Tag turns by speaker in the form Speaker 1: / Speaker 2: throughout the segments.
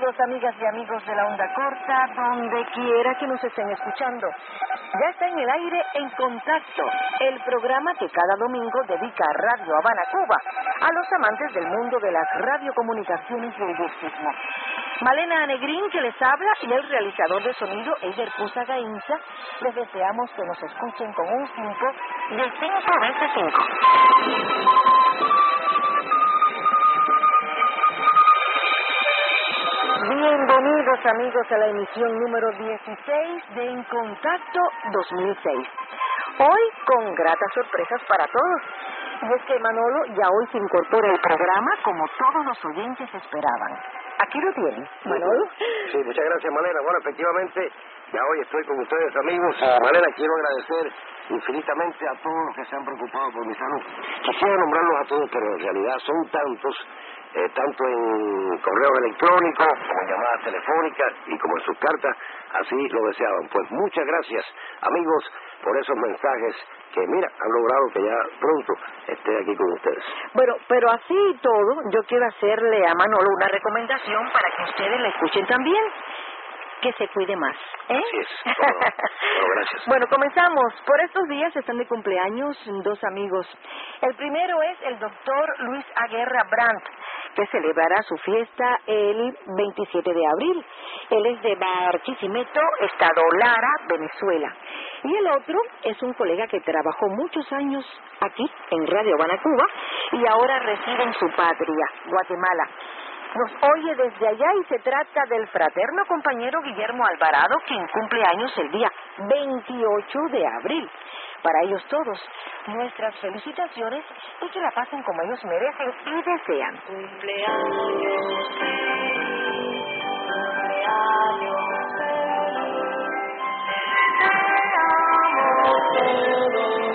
Speaker 1: Saludos, amigas y amigos de la onda corta, donde quiera que nos estén escuchando. Ya está en el aire En Contacto, el programa que cada domingo dedica a Radio Habana, Cuba, a los amantes del mundo de las radiocomunicaciones y el guistismo. Malena Negrín, que les habla, y el realizador de sonido, Eider Pusa Gainza, les deseamos que nos escuchen con un 5 de 5 veces 5. Bienvenidos, amigos, a la emisión número 16 de En Contacto 2006. Hoy con gratas sorpresas para todos. Y es que Manolo ya hoy se incorpora al programa como todos los oyentes esperaban. Aquí lo tienen, Manolo.
Speaker 2: Sí, muchas gracias, Malena. Bueno, efectivamente, ya hoy estoy con ustedes, amigos. Malena, quiero agradecer infinitamente a todos los que se han preocupado por mi salud. Quisiera nombrarlos a todos, pero en realidad son tantos, tanto en correos electrónicos, como en llamadas telefónicas y como en sus cartas, así lo deseaban. Pues muchas gracias, amigos, por esos mensajes que, mira, han logrado que ya pronto esté aquí con ustedes.
Speaker 1: Bueno, pero así y todo, yo quiero hacerle a Manolo una recomendación para que ustedes la escuchen también. Que se cuide más, ¿eh?
Speaker 2: Así es. Bueno, gracias.
Speaker 1: Bueno, comenzamos. Por estos días están de cumpleaños dos amigos. El primero es el doctor Luis Aguerra Brandt, que celebrará su fiesta el 27 de abril. Él es de Barquisimeto, Estado Lara, Venezuela. Y el otro es un colega que trabajó muchos años aquí, en Radio Habana, Cuba, y ahora reside en su patria, Guatemala. Nos oye desde allá y se trata del fraterno compañero Guillermo Alvarado, quien cumple años el día 28 de abril. Para ellos todos, nuestras felicitaciones y que la pasen como ellos merecen y desean.
Speaker 3: Cumpleaños feliz, cumpleaños feliz, cumpleaños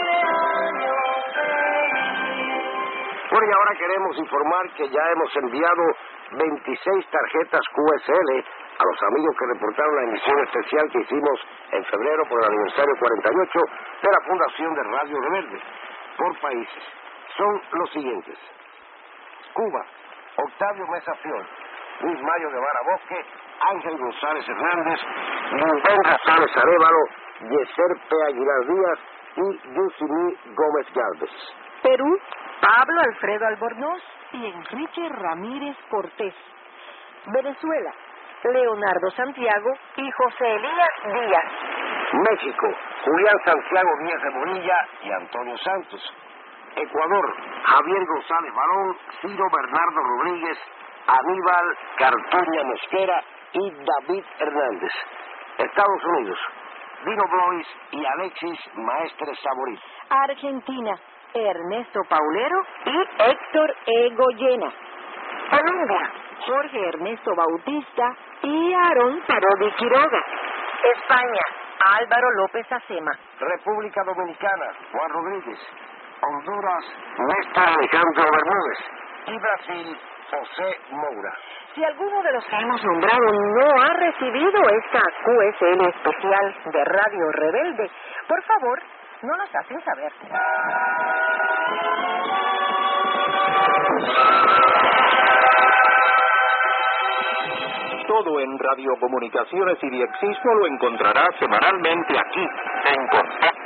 Speaker 3: feliz.
Speaker 2: Bueno, y ahora queremos informar que ya hemos enviado 26 tarjetas QSL a los amigos que reportaron la emisión especial que hicimos en febrero por el aniversario 48 de la Fundación de Radio Rebelde. Por países, son los siguientes: Cuba, Octavio Mesa Fior, Luis Mayo Guevara Bosque, Ángel González Hernández, Rubén Rosales Arévalo, Yeser P. Aguilar Díaz y Yusimí Gómez Galvez.
Speaker 1: Perú, Pablo Alfredo Albornoz y Enrique Ramírez Cortés. Venezuela, Leonardo Santiago y José Elías Díaz.
Speaker 2: México, Julián Santiago Díaz de Morilla y Antonio Santos. Ecuador, Javier González Barón, Ciro Bernardo Rodríguez, Aníbal Cartuña Mosquera y David Hernández. Estados Unidos, Dino Blois y Alexis Maestre Saborí.
Speaker 1: Argentina, Ernesto Paulero y Héctor E. Goyena. Colombia, Jorge Ernesto Bautista y Aarón Parodi Quiroga. España, Álvaro López Acema.
Speaker 2: República Dominicana, Juan Rodríguez. Honduras, Néstor Alejandro Bermúdez. Y Brasil, José Moura.
Speaker 1: Si alguno de los que hemos nombrado no ha recibido esta QSL especial de Radio Rebelde, por favor, no nos hacen saber.
Speaker 4: Todo en radiocomunicaciones y diexismo lo encontrará semanalmente aquí, en Contacto.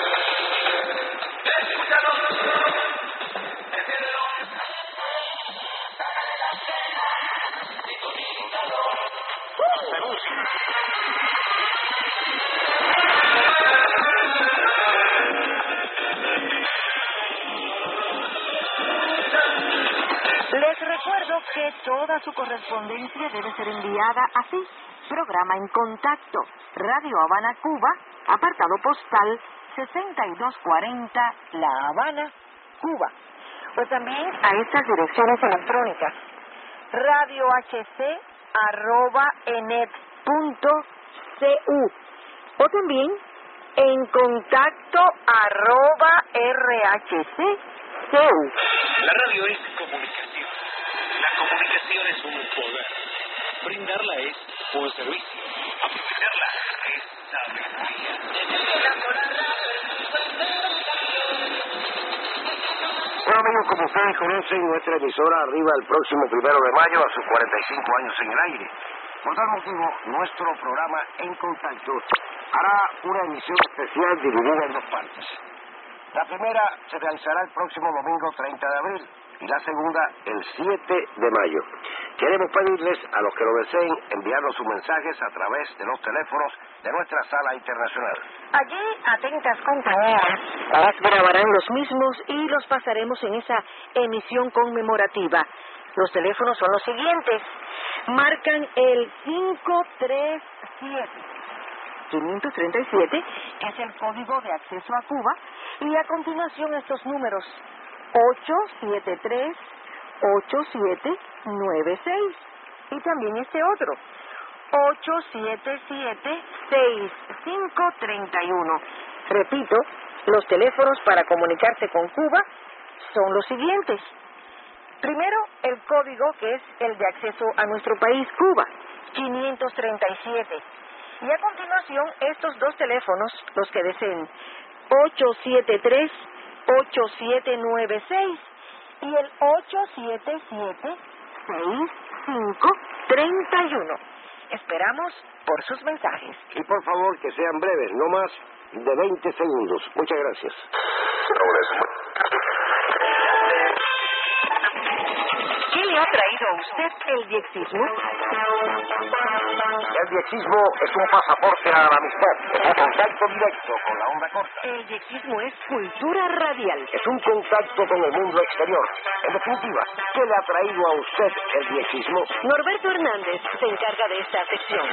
Speaker 1: Les recuerdo que toda su correspondencia debe ser enviada así: programa En Contacto, Radio Habana, Cuba, apartado postal 6240, La Habana, Cuba. O también a estas direcciones electrónicas: radiohc@enet.cu, o también En Contacto @rhc.cu.
Speaker 5: La radio es comunicación. La comunicación es un poder. Brindarla es un servicio. Aprenderla es sabiduría.
Speaker 2: Bueno, amigos, como ustedes conocen, nuestra emisora arriba el próximo 1 de mayo a sus 45 años en el aire. Por tal motivo, nuestro programa En Contacto hará una emisión especial dividida en dos partes. La primera se realizará el próximo domingo 30 de abril y la segunda el 7 de mayo. Queremos pedirles a los que lo deseen enviarnos sus mensajes a través de los teléfonos de nuestra sala internacional.
Speaker 1: Allí, atentas compañeras, las grabarán los mismos y los pasaremos en esa emisión conmemorativa. Los teléfonos son los siguientes. Marcan el 537, que es el código de acceso a Cuba, y a continuación estos números: 873-8796, y también este otro, 877-6531. Repito, los teléfonos para comunicarse con Cuba son los siguientes. Primero, el código, que es el de acceso a nuestro país, Cuba, 537. Y a continuación, estos dos teléfonos, los que deseen, 873-8796 y el 877-6531. Esperamos por sus mensajes.
Speaker 2: Y por favor, que sean breves, no más de 20 segundos. Muchas gracias.
Speaker 1: ¿Qué le ha traído a usted el diexismo?
Speaker 2: El diexismo es un pasaporte a la amistad, es un contacto directo con la onda corta.
Speaker 1: El diexismo es cultura radial.
Speaker 2: Es un contacto con el mundo exterior. En definitiva, ¿qué le ha traído a usted el diexismo?
Speaker 1: Norberto Hernández se encarga de esta sección.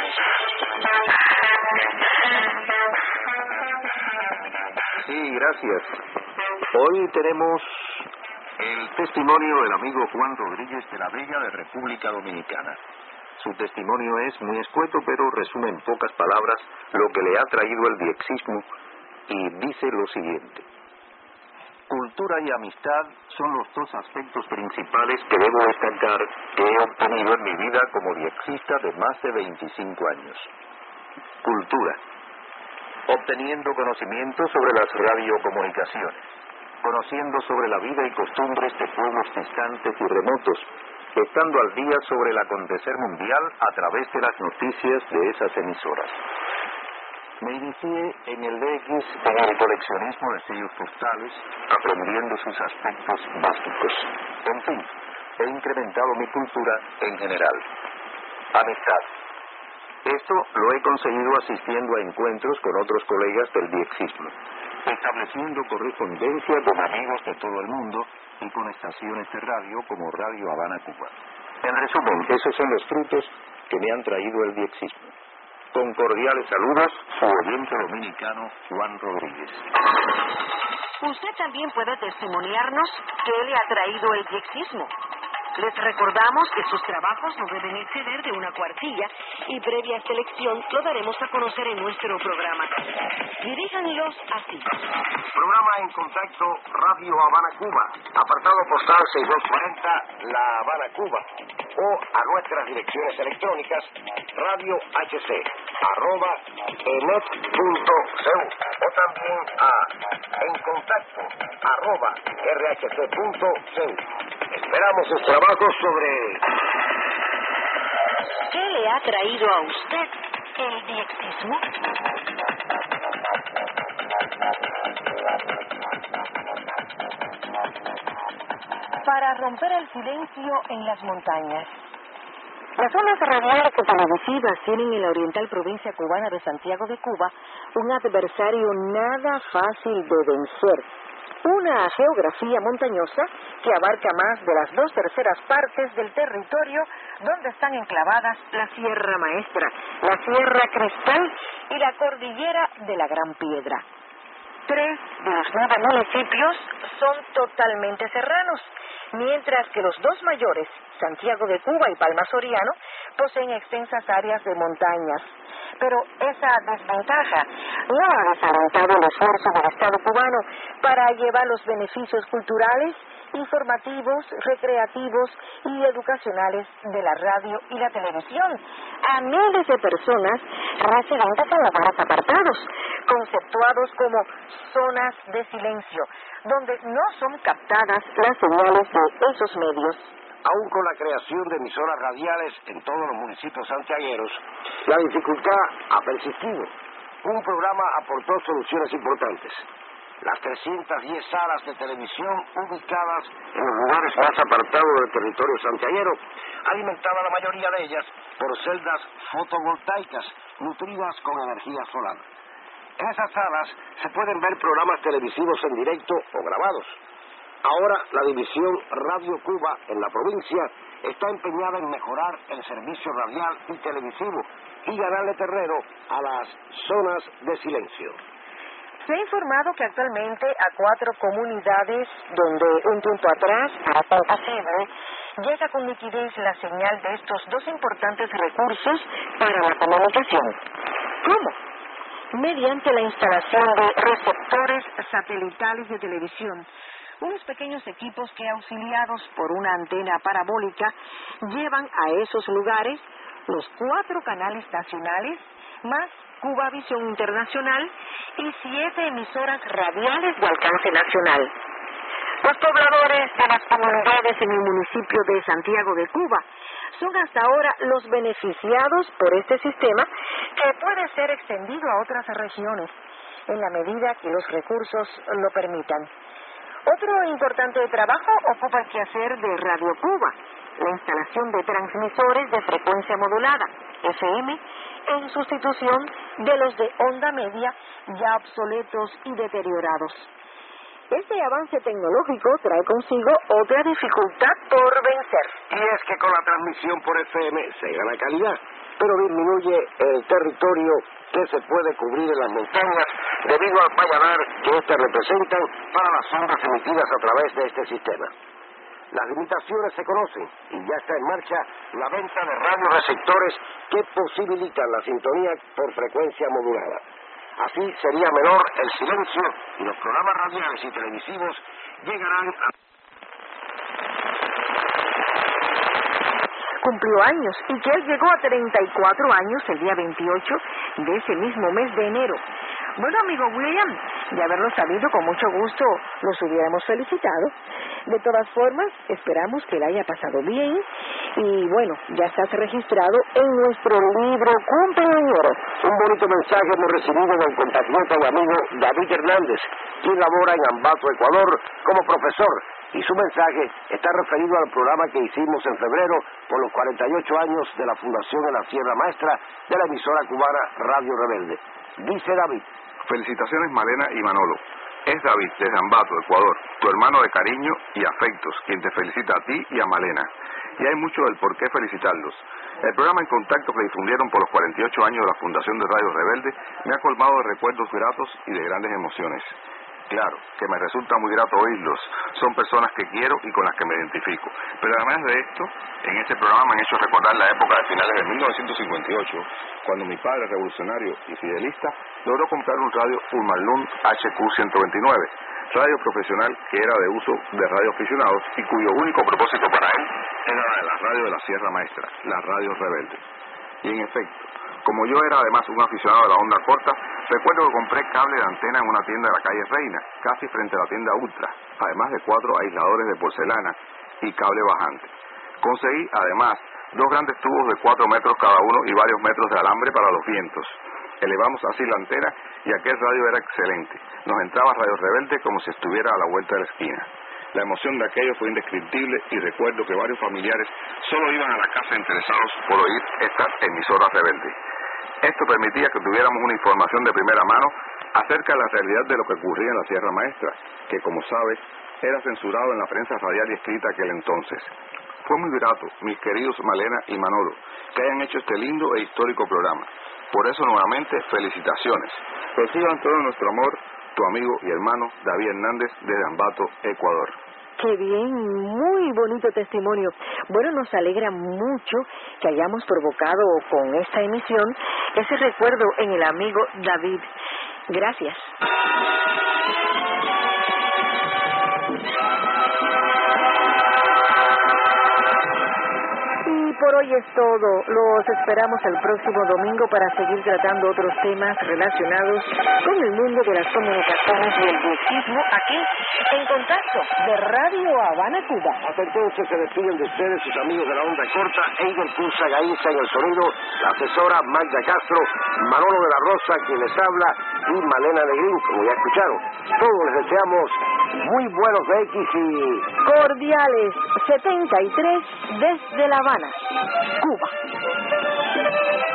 Speaker 4: Sí, gracias. Hoy tenemos el testimonio del amigo Juan Rodríguez de la Vega de República Dominicana. Su testimonio es muy escueto, pero resume en pocas palabras lo que le ha traído el diexismo y dice lo siguiente. Cultura y amistad son los dos aspectos principales que debo destacar que he obtenido en mi vida como diexista de más de 25 años. Cultura. Obteniendo conocimiento sobre las radiocomunicaciones, conociendo sobre la vida y costumbres de pueblos distantes y remotos, estando al día sobre el acontecer mundial a través de las noticias de esas emisoras. Me inicié en el DX en el coleccionismo de sellos postales, aprendiendo sus aspectos básicos. En fin, he incrementado mi cultura en general. Amistad. Esto lo he conseguido asistiendo a encuentros con otros colegas del diexismo, estableciendo correspondencia con amigos de todo el mundo y con estaciones de radio como Radio Habana Cuba. En resumen, esos son los frutos que me han traído el diexismo. Con cordiales saludos, su oyente dominicano Juan Rodríguez.
Speaker 1: Usted también puede testimoniarnos qué le ha traído el diexismo. Les recordamos que sus trabajos no deben exceder de una cuartilla y previa selección lo daremos a conocer en nuestro programa. Diríjanlos así.
Speaker 2: Programa En Contacto, Radio Habana Cuba, apartado postal 6240, La Habana, Cuba, o a nuestras direcciones electrónicas radiohc@enet.cu, o también a encontacto@rhc.cu. Esperamos sus trabajos sobre...
Speaker 1: ¿Qué le ha traído a usted el diexismo? Para romper el silencio en las montañas. Las ondas radiales y televisivas tienen en la oriental provincia cubana de Santiago de Cuba un adversario nada fácil de vencer. Una geografía montañosa que abarca más de las 2/3 partes del territorio donde están enclavadas la Sierra Maestra, la Sierra Cristal y la Cordillera de la Gran Piedra. 3 de los 9 municipios son totalmente serranos, mientras que los 2 mayores, Santiago de Cuba y Palma Soriano, poseen extensas áreas de montañas. Pero esa desventaja no ha desalentado el esfuerzo del Estado cubano para llevar los beneficios culturales, informativos, recreativos y educacionales de la radio y la televisión a miles de personas residentes en lugares apartados, conceptuados como zonas de silencio, donde no son captadas las señales de esos medios.
Speaker 2: Aún con la creación de emisoras radiales en todos los municipios santiagueros, la dificultad ha persistido. Un programa aportó soluciones importantes. Las 310 salas de televisión ubicadas en los lugares más apartados del territorio santiaguero, alimentada la mayoría de ellas por celdas fotovoltaicas nutridas con energía solar. En esas salas se pueden ver programas televisivos en directo o grabados. Ahora la división Radio Cuba en la provincia está empeñada en mejorar el servicio radial y televisivo y ganarle terreno a las zonas de silencio.
Speaker 1: Se ha informado que actualmente a 4 comunidades donde un tiempo atrás era imposible, llega con nitidez la señal de estos 2 importantes recursos para la comunicación. ¿Cómo? Mediante la instalación de receptores satelitales de televisión, unos pequeños equipos que, auxiliados por una antena parabólica, llevan a esos lugares los 4 canales nacionales, más Cubavisión Internacional y 7 emisoras radiales de alcance nacional. Los pobladores de las comunidades en el municipio de Santiago de Cuba son hasta ahora los beneficiados por este sistema, que puede ser extendido a otras regiones en la medida que los recursos lo permitan. Otro importante trabajo ocupa el quehacer de Radio Cuba, la instalación de transmisores de frecuencia modulada, FM, en sustitución de los de onda media ya obsoletos y deteriorados. Este avance tecnológico trae consigo otra dificultad por vencer.
Speaker 2: Y es que con la transmisión por FM se gana calidad, pero disminuye el territorio que se puede cubrir en las montañas debido al pallanar que éstas representan para las ondas emitidas a través de este sistema. Las limitaciones se conocen y ya está en marcha la venta de radioreceptores que posibilitan la sintonía por frecuencia modulada. Así sería menor el silencio y los programas radiales y televisivos llegarán a...
Speaker 1: Cumplió años y que él llegó a 34 años el día 28 de ese mismo mes de enero. Bueno, amigo William, de haberlo sabido, con mucho gusto los hubiéramos felicitado. De todas formas, esperamos que le haya pasado bien y, bueno, ya estás registrado en nuestro libro Cumpleañero.
Speaker 2: Un bonito mensaje hemos recibido del compatriota y amigo David Hernández, quien labora en Ambato, Ecuador, como profesor, y su mensaje está referido al programa que hicimos en febrero por los 48 años de la fundación en la Sierra Maestra de la emisora cubana Radio Rebelde. Dice David:
Speaker 4: felicitaciones Malena y Manolo. Es David, desde Ambato, Ecuador, tu hermano de cariño y afectos, quien te felicita a ti y a Malena. Y hay mucho del por qué felicitarlos. El programa En Contacto que difundieron por los 48 años de la Fundación de Radio Rebelde me ha colmado de recuerdos gratos y de grandes emociones. Claro, que me resulta muy grato oírlos. Son personas que quiero y con las que me identifico. Pero además de esto, en este programa me han hecho recordar la época de finales de 1958, cuando mi padre, revolucionario y fidelista, logró comprar un radio Ulmarlun HQ-129, radio profesional que era de uso de radioaficionados y cuyo único propósito para él era la radio de la Sierra Maestra, la Radio Rebelde. Y en efecto, como yo era además un aficionado de la onda corta, recuerdo que compré cable de antena en una tienda de la calle Reina, casi frente a la tienda Ultra, además de 4 aisladores de porcelana y cable bajante. Conseguí además 2 grandes tubos de 4 metros cada uno y varios metros de alambre para los vientos. Elevamos así la antena y aquel radio era excelente. Nos entraba Radio Rebelde como si estuviera a la vuelta de la esquina. La emoción de aquello fue indescriptible y recuerdo que varios familiares solo iban a la casa interesados por oír estas emisoras rebeldes. Esto permitía que tuviéramos una información de primera mano acerca de la realidad de lo que ocurría en la Sierra Maestra, que, como sabes, era censurado en la prensa radial y escrita aquel entonces. Fue muy grato, mis queridos Malena y Manolo, que hayan hecho este lindo e histórico programa. Por eso, nuevamente, felicitaciones. Reciban todo nuestro amor, tu amigo y hermano David Hernández, desde Ambato, Ecuador.
Speaker 1: Qué bien, muy bonito testimonio. Bueno, nos alegra mucho que hayamos provocado con esta emisión ese recuerdo en el amigo David. Gracias. Y por hoy es todo. Los esperamos el próximo domingo para seguir tratando otros temas relacionados con el mundo de las comunicaciones y el bullismo aquí en Contacto de Radio Habana, Cuba.
Speaker 2: Hasta entonces se despiden de ustedes sus amigos de la onda corta, Eider Pulsa Gainza en el sonido, la asesora Magda Castro, Manolo de la Rosa quien les habla y Malena Negrín, como ya escucharon. Todos les deseamos muy buenos X y
Speaker 1: Cordiales 73 desde La Habana, Cuba.